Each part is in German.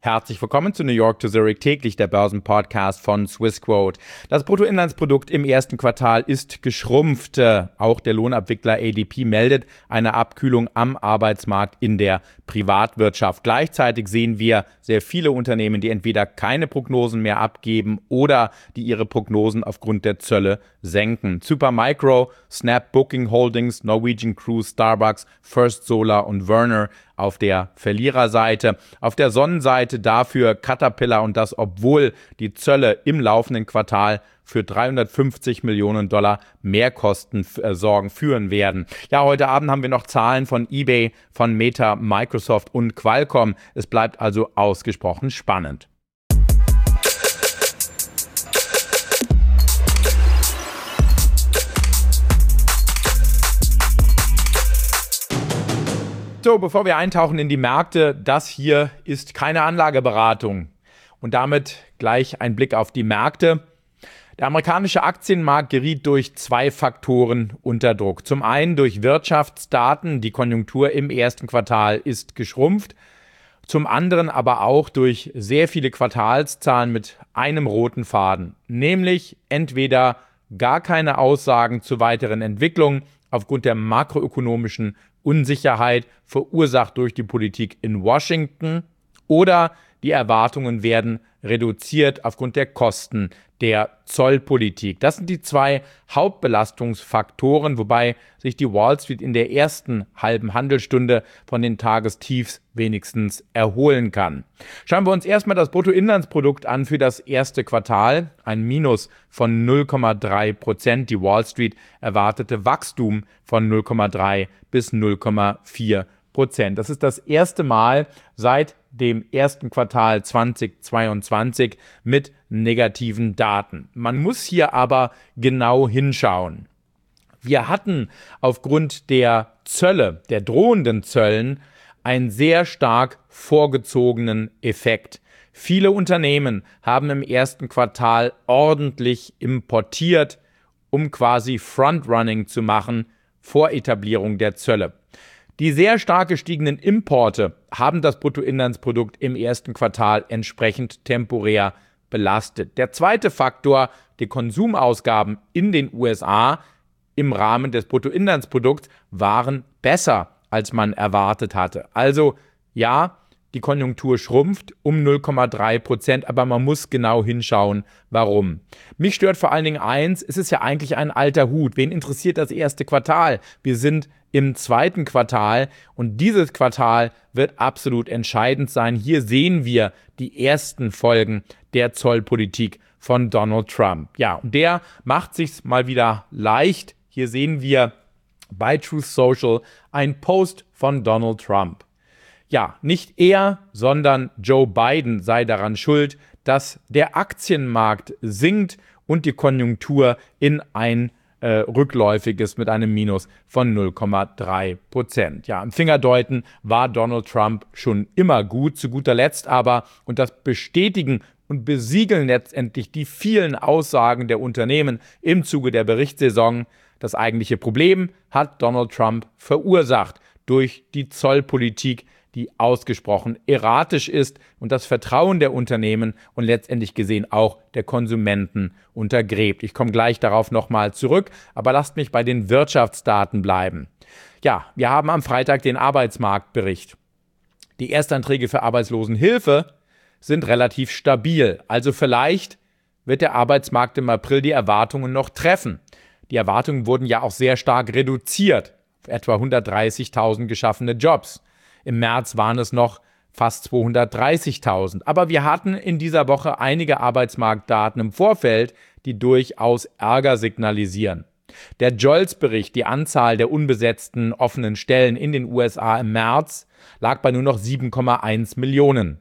Herzlich willkommen zu New York to Zurich täglich, der Börsenpodcast von Swissquote. Das Bruttoinlandsprodukt im ersten Quartal ist geschrumpft. Auch der Lohnabwickler ADP meldet eine Abkühlung am Arbeitsmarkt in der Privatwirtschaft. Gleichzeitig sehen wir sehr viele Unternehmen, die entweder keine Prognosen mehr abgeben oder die ihre Prognosen aufgrund der Zölle senken. Supermicro, Snap Booking Holdings, Norwegian Cruise, Starbucks, First Solar und Werner auf der Verliererseite. Auf der Sonnenseite dafür Caterpillar, und das obwohl die Zölle im laufenden Quartal für $350 Millionen Mehrkosten führen werden. Ja, heute Abend haben wir noch Zahlen von eBay, von Meta, Microsoft und Qualcomm. Es bleibt also ausgesprochen spannend. So, bevor wir eintauchen in die Märkte, das hier ist keine Anlageberatung. Und damit gleich ein Blick auf die Märkte. Der amerikanische Aktienmarkt geriet durch zwei Faktoren unter Druck. Zum einen durch Wirtschaftsdaten, die Konjunktur im ersten Quartal ist geschrumpft. Zum anderen aber auch durch sehr viele Quartalszahlen mit einem roten Faden. Nämlich entweder gar keine Aussagen zu weiteren Entwicklungen aufgrund der makroökonomischen Unsicherheit, verursacht durch die Politik in Washington, oder die Erwartungen werden reduziert aufgrund der Kosten der Zollpolitik. Das sind die zwei Hauptbelastungsfaktoren, wobei sich die Wall Street in der ersten halben Handelsstunde von den Tagestiefs wenigstens erholen kann. Schauen wir uns erstmal das Bruttoinlandsprodukt an für das erste Quartal. Ein Minus von 0,3%. Die Wall Street erwartete Wachstum von 0,3 bis 0,4%. Das ist das erste Mal seit dem ersten Quartal 2022 mit negativen Daten. Man muss hier aber genau hinschauen. Wir hatten aufgrund der Zölle, der drohenden Zöllen, einen sehr stark vorgezogenen Effekt. Viele Unternehmen haben im ersten Quartal ordentlich importiert, um quasi Frontrunning zu machen vor Etablierung der Zölle. Die sehr stark gestiegenen Importe haben das Bruttoinlandsprodukt im ersten Quartal entsprechend temporär belastet. Der zweite Faktor, die Konsumausgaben in den USA im Rahmen des Bruttoinlandsprodukts, waren besser, als man erwartet hatte. Also ja, die Konjunktur schrumpft um 0,3%, aber man muss genau hinschauen, warum. Mich stört vor allen Dingen eins: es ist ja eigentlich ein alter Hut. Wen interessiert das erste Quartal? Wir sind im zweiten Quartal und dieses Quartal wird absolut entscheidend sein. Hier sehen wir die ersten Folgen der Zollpolitik von Donald Trump. Ja, und der macht sich's mal wieder leicht. Hier sehen wir bei Truth Social ein Post von Donald Trump. Ja, nicht er, sondern Joe Biden sei daran schuld, dass der Aktienmarkt sinkt und die Konjunktur in ein rückläufiges mit einem Minus von 0,3%. Ja, im Fingerdeuten war Donald Trump schon immer gut, zu guter Letzt aber, und das bestätigen und besiegeln letztendlich die vielen Aussagen der Unternehmen im Zuge der Berichtssaison, das eigentliche Problem hat Donald Trump verursacht durch die Zollpolitik, die ausgesprochen erratisch ist und das Vertrauen der Unternehmen und letztendlich gesehen auch der Konsumenten untergräbt. Ich komme gleich darauf nochmal zurück, aber lasst mich bei den Wirtschaftsdaten bleiben. Ja, wir haben am Freitag den Arbeitsmarktbericht. Die Erstanträge für Arbeitslosenhilfe sind relativ stabil. Also vielleicht wird der Arbeitsmarkt im April die Erwartungen noch treffen. Die Erwartungen wurden ja auch sehr stark reduziert. Etwa 130.000 geschaffene Jobs. Im März waren es noch fast 230.000. Aber wir hatten in dieser Woche einige Arbeitsmarktdaten im Vorfeld, die durchaus Ärger signalisieren. Der JOLTS-Bericht, die Anzahl der unbesetzten offenen Stellen in den USA im März, lag bei nur noch 7,1 Millionen.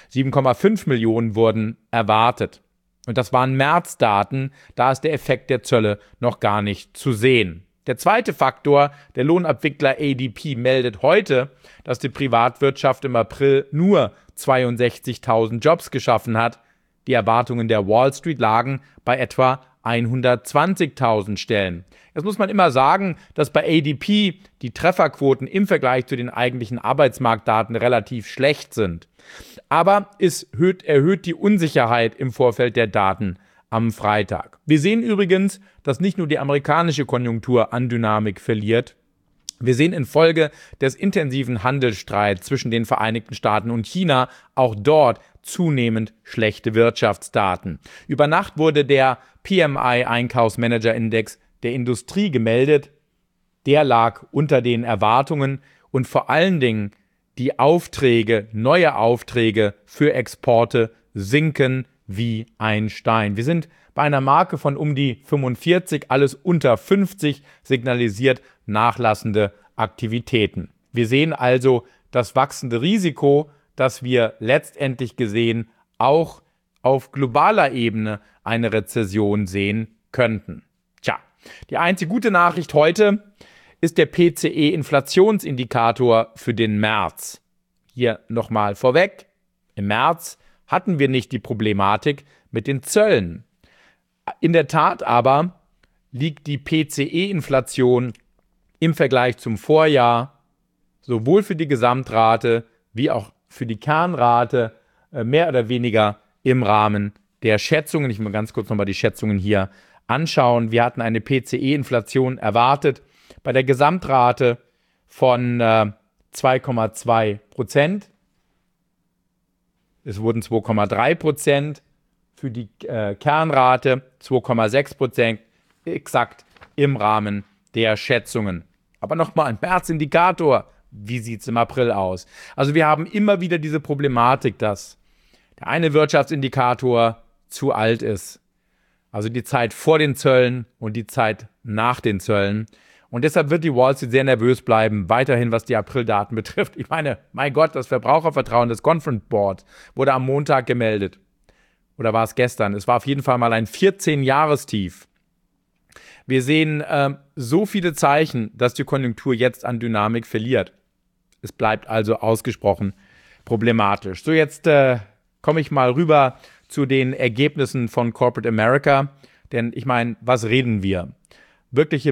7,5 Millionen wurden erwartet. Und das waren Märzdaten, da ist der Effekt der Zölle noch gar nicht zu sehen. Der zweite Faktor, der Lohnabwickler ADP meldet heute, dass die Privatwirtschaft im April nur 62.000 Jobs geschaffen hat. Die Erwartungen der Wall Street lagen bei etwa 120.000 Stellen. Jetzt muss man immer sagen, dass bei ADP die Trefferquoten im Vergleich zu den eigentlichen Arbeitsmarktdaten relativ schlecht sind. Aber es erhöht die Unsicherheit im Vorfeld der Daten am Freitag. Wir sehen übrigens, dass nicht nur die amerikanische Konjunktur an Dynamik verliert. Wir sehen infolge des intensiven Handelsstreits zwischen den Vereinigten Staaten und China auch dort zunehmend schlechte Wirtschaftsdaten. Über Nacht wurde der PMI-Einkaufsmanager-Index der Industrie gemeldet. Der lag unter den Erwartungen und vor allen Dingen die Aufträge, neue Aufträge für Exporte sinken wie ein Stein. Wir sind bei einer Marke von um die 45, alles unter 50 signalisiert nachlassende Aktivitäten. Wir sehen also das wachsende Risiko, dass wir letztendlich gesehen auch auf globaler Ebene eine Rezession sehen könnten. Tja, die einzige gute Nachricht heute ist der PCE-Inflationsindikator für den März. Hier nochmal vorweg, im März hatten wir nicht die Problematik mit den Zöllen. In der Tat aber liegt die PCE-Inflation im Vergleich zum Vorjahr sowohl für die Gesamtrate wie auch für die Kernrate mehr oder weniger im Rahmen der Schätzungen. Ich will ganz kurz nochmal die Schätzungen hier anschauen. Wir hatten eine PCE-Inflation erwartet bei der Gesamtrate von 2,2%. Es wurden 2,3%, für die Kernrate 2,6%, exakt im Rahmen der Schätzungen. Aber nochmal ein März-Indikator. Wie sieht es im April aus? Also wir haben immer wieder diese Problematik, dass der eine Wirtschaftsindikator zu alt ist. Also die Zeit vor den Zöllen und die Zeit nach den Zöllen. Und deshalb wird die Wall Street sehr nervös bleiben, weiterhin was die Aprildaten betrifft. Ich meine, mein Gott, das Verbrauchervertrauen des Conference Board wurde am Montag gemeldet. Oder war es gestern? Es war auf jeden Fall mal ein 14-Jahrestief. Wir sehen so viele Zeichen, dass die Konjunktur jetzt an Dynamik verliert. Es bleibt also ausgesprochen problematisch. So, jetzt komme ich mal rüber zu den Ergebnissen von Corporate America. Denn ich meine, was reden wir? Wirklich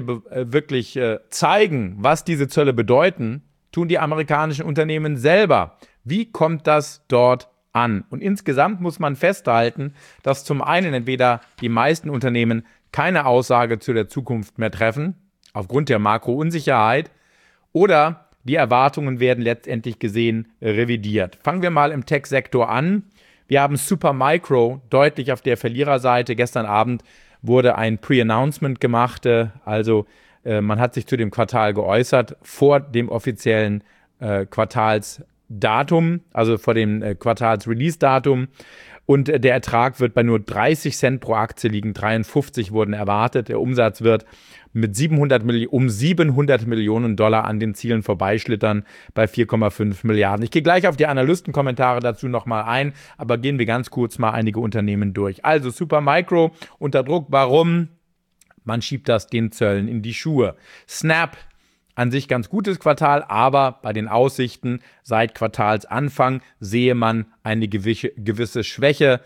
zeigen, was diese Zölle bedeuten, tun die amerikanischen Unternehmen selber. Wie kommt das dort an? Und insgesamt muss man festhalten, dass zum einen entweder die meisten Unternehmen keine Aussage zu der Zukunft mehr treffen, aufgrund der Makrounsicherheit, oder die Erwartungen werden letztendlich gesehen revidiert. Fangen wir mal im Tech-Sektor an. Wir haben Supermicro deutlich auf der Verliererseite. Gestern Abend wurde ein Pre-Announcement gemacht, also man hat sich zu dem Quartal geäußert vor dem offiziellen Quartalsdatum, also vor dem Quartals-Release-Datum. Und der Ertrag wird bei nur 30 Cent pro Aktie liegen, 53 wurden erwartet. Der Umsatz wird mit 700 Millionen Dollar an den Zielen vorbeischlittern bei 4,5 Milliarden. Ich gehe gleich auf die Analystenkommentare dazu nochmal ein, aber gehen wir ganz kurz mal einige Unternehmen durch. Also Supermicro unter Druck. Warum? Man schiebt das den Zöllen in die Schuhe. Snap, an sich ganz gutes Quartal, aber bei den Aussichten seit Quartalsanfang sehe man eine gewisse Schwäche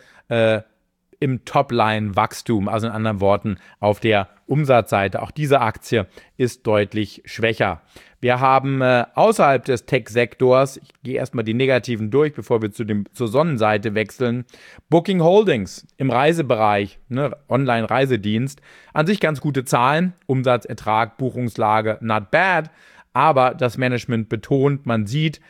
im Topline-Wachstum, also in anderen Worten auf der Umsatzseite. Auch diese Aktie ist deutlich schwächer. Wir haben außerhalb des Tech-Sektors, ich gehe erstmal die negativen durch, bevor wir zur Sonnenseite wechseln, Booking Holdings im Reisebereich, Online-Reisedienst, an sich ganz gute Zahlen, Umsatz, Ertrag, Buchungslage, not bad, aber das Management betont, man sieht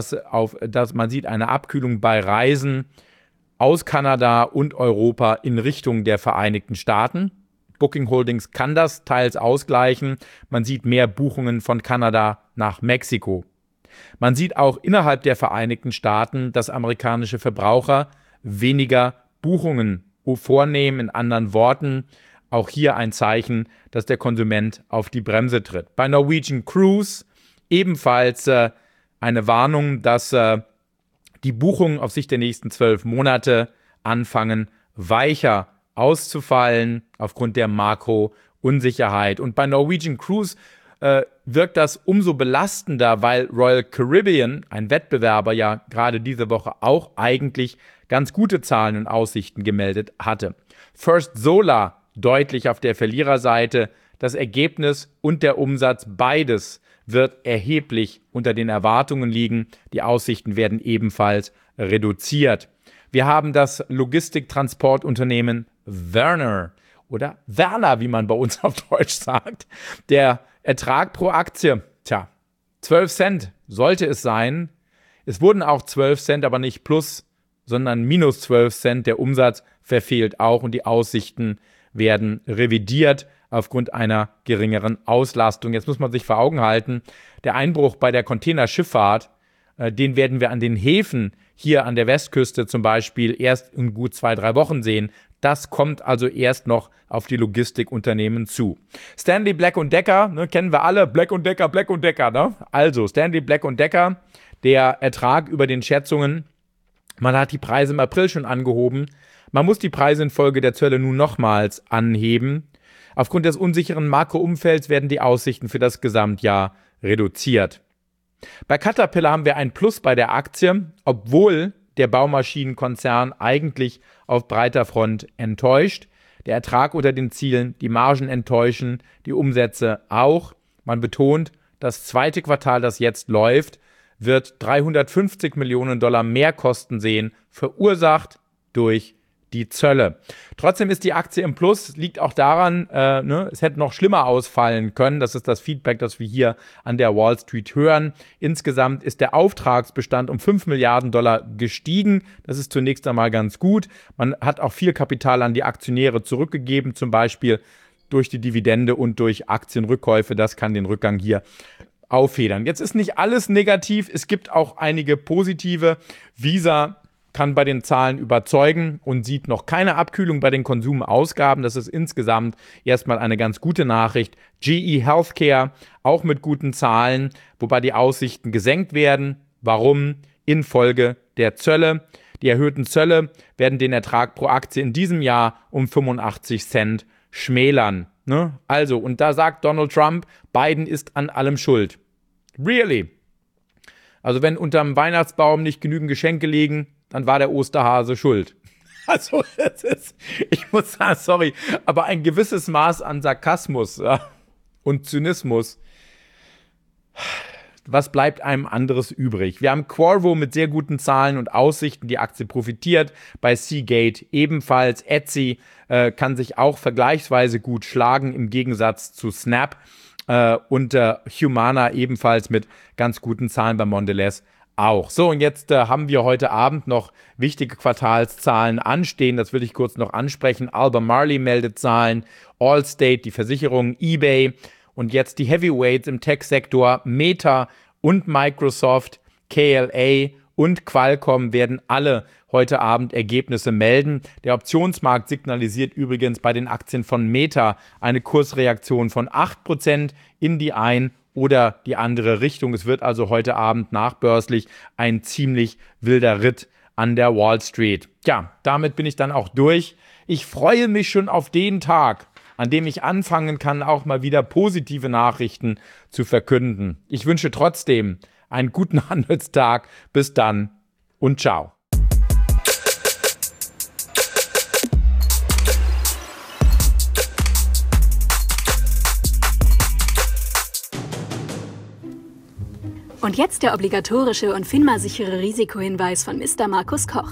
eine Abkühlung bei Reisen aus Kanada und Europa in Richtung der Vereinigten Staaten. Booking Holdings kann das teils ausgleichen. Man sieht mehr Buchungen von Kanada nach Mexiko. Man sieht auch innerhalb der Vereinigten Staaten, dass amerikanische Verbraucher weniger Buchungen vornehmen. In anderen Worten, auch hier ein Zeichen, dass der Konsument auf die Bremse tritt. Bei Norwegian Cruise ebenfalls eine Warnung, dass die Buchungen auf Sicht der nächsten 12 Monate anfangen, weicher auszufallen aufgrund der Makrounsicherheit. Und bei Norwegian Cruise wirkt das umso belastender, weil Royal Caribbean, ein Wettbewerber, ja gerade diese Woche auch eigentlich ganz gute Zahlen und Aussichten gemeldet hatte. First Solar deutlich auf der Verliererseite. Das Ergebnis und der Umsatz, beides wird erheblich unter den Erwartungen liegen. Die Aussichten werden ebenfalls reduziert. Wir haben das Logistiktransportunternehmen Werner oder Werner, wie man bei uns auf Deutsch sagt. Der Ertrag pro Aktie, 12 Cent sollte es sein. Es wurden auch 12 Cent, aber nicht plus, sondern minus 12 Cent. Der Umsatz verfehlt auch und die Aussichten werden revidiert aufgrund einer geringeren Auslastung. Jetzt muss man sich vor Augen halten, der Einbruch bei der Containerschifffahrt, den werden wir an den Häfen hier an der Westküste zum Beispiel erst in gut 2-3 Wochen sehen. Das kommt also erst noch auf die Logistikunternehmen zu. Stanley Black & Decker, kennen wir alle, Black & Decker, ne? Also Stanley Black & Decker, der Ertrag über den Schätzungen, man hat die Preise im April schon angehoben, man muss die Preise infolge der Zölle nun nochmals anheben. Aufgrund des unsicheren Makroumfelds werden die Aussichten für das Gesamtjahr reduziert. Bei Caterpillar haben wir ein Plus bei der Aktie, obwohl der Baumaschinenkonzern eigentlich auf breiter Front enttäuscht. Der Ertrag unter den Zielen, die Margen enttäuschen, die Umsätze auch. Man betont, das zweite Quartal, das jetzt läuft, wird $350 Millionen Mehrkosten sehen, verursacht durch die Zölle. Trotzdem ist die Aktie im Plus, liegt auch daran, es hätte noch schlimmer ausfallen können. Das ist das Feedback, das wir hier an der Wall Street hören. Insgesamt ist der Auftragsbestand um $5 Milliarden gestiegen. Das ist zunächst einmal ganz gut. Man hat auch viel Kapital an die Aktionäre zurückgegeben, zum Beispiel durch die Dividende und durch Aktienrückkäufe. Das kann den Rückgang hier auffedern. Jetzt ist nicht alles negativ. Es gibt auch einige positive. Visa kann bei den Zahlen überzeugen und sieht noch keine Abkühlung bei den Konsumausgaben. Das ist insgesamt erstmal eine ganz gute Nachricht. GE Healthcare auch mit guten Zahlen, wobei die Aussichten gesenkt werden. Warum? Infolge der Zölle. Die erhöhten Zölle werden den Ertrag pro Aktie in diesem Jahr um 85 Cent schmälern. Also, und da sagt Donald Trump, Biden ist an allem schuld. Really? Also wenn unterm Weihnachtsbaum nicht genügend Geschenke liegen, dann war der Osterhase schuld. Also, ich muss sagen, sorry, aber ein gewisses Maß an Sarkasmus und Zynismus, was bleibt einem anderes übrig? Wir haben Qorvo mit sehr guten Zahlen und Aussichten, die Aktie profitiert, bei Seagate ebenfalls. Etsy kann sich auch vergleichsweise gut schlagen, im Gegensatz zu Snap und Humana ebenfalls mit ganz guten Zahlen bei Mondelez auch. So, und jetzt haben wir heute Abend noch wichtige Quartalszahlen anstehen. Das will ich kurz noch ansprechen. Albemarle meldet Zahlen, Allstate, die Versicherung, eBay und jetzt die Heavyweights im Tech-Sektor, Meta und Microsoft, KLA und Qualcomm werden alle heute Abend Ergebnisse melden. Der Optionsmarkt signalisiert übrigens bei den Aktien von Meta eine Kursreaktion von 8% in die ein oder die andere Richtung. Es wird also heute Abend nachbörslich ein ziemlich wilder Ritt an der Wall Street. Ja, damit bin ich dann auch durch. Ich freue mich schon auf den Tag, an dem ich anfangen kann, auch mal wieder positive Nachrichten zu verkünden. Ich wünsche trotzdem einen guten Handelstag. Bis dann und ciao. Und jetzt der obligatorische und FINMA-sichere Risikohinweis von Mr. Markus Koch.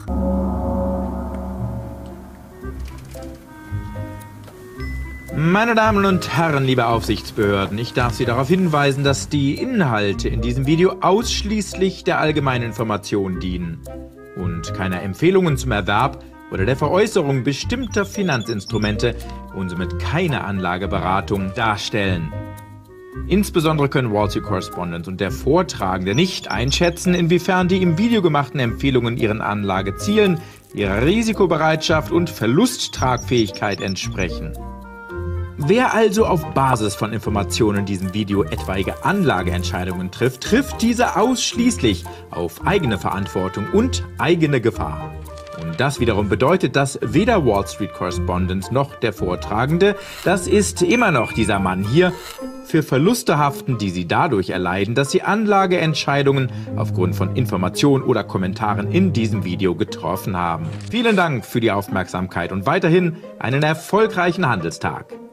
Meine Damen und Herren, liebe Aufsichtsbehörden, ich darf Sie darauf hinweisen, dass die Inhalte in diesem Video ausschließlich der allgemeinen Information dienen und keine Empfehlungen zum Erwerb oder der Veräußerung bestimmter Finanzinstrumente und somit keine Anlageberatung darstellen. Insbesondere können Wall Street Correspondent und der Vortragende nicht einschätzen, inwiefern die im Video gemachten Empfehlungen ihren Anlagezielen, ihrer Risikobereitschaft und Verlusttragfähigkeit entsprechen. Wer also auf Basis von Informationen in diesem Video etwaige Anlageentscheidungen trifft, trifft diese ausschließlich auf eigene Verantwortung und eigene Gefahr. das wiederum bedeutet, dass weder Wall Street Correspondent noch der Vortragende, das ist immer noch dieser Mann hier, für Verluste haften, die sie dadurch erleiden, dass sie Anlageentscheidungen aufgrund von Informationen oder Kommentaren in diesem Video getroffen haben. Vielen Dank für die Aufmerksamkeit und weiterhin einen erfolgreichen Handelstag.